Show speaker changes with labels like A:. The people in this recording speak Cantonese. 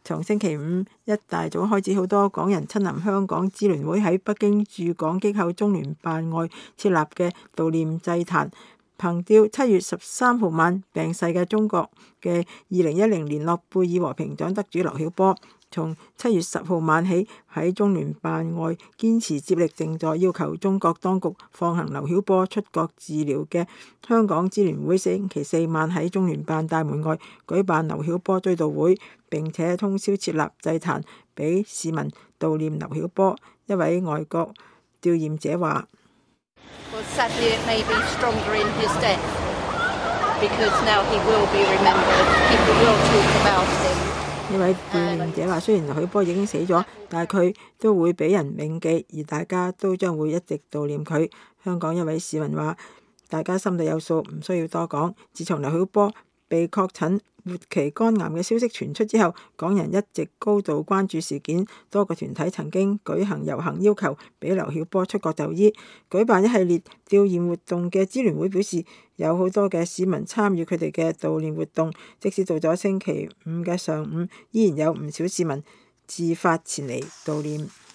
A: 從星期五一大早開始，好多港人親臨香港支聯會喺北京駐港機構中聯辦外設立嘅悼念祭壇，憑吊7月13號晚病逝嘅中國嘅2010年諾貝爾和平獎得主劉曉波。從7月10號晚起，喺中聯辦外堅持接力靜坐，要求中國當局放行劉曉波出國治療嘅香港支聯會星期四晚喺中聯辦大門外舉辦劉曉波追悼會，並且通宵設立祭壇俾市民悼念劉曉波。一位外國悼念者話：呢位悼念者話：雖然劉曉波已經死咗，但係佢都會俾人銘記，而大家都將會一直悼念佢。香港一位市民話：大家心裏有數，唔需要多講。自從劉曉波被確診末期肝癌嘅消息傳出之後，港人一直高度關注事件。多個團體曾經舉行遊行，要求俾劉曉波出國就醫，舉辦一系列悼念活動嘅支聯會表示，有好多嘅市民參與佢哋嘅悼念活動，即使到咗星期五嘅上午，依然有唔少市民自發前嚟悼念。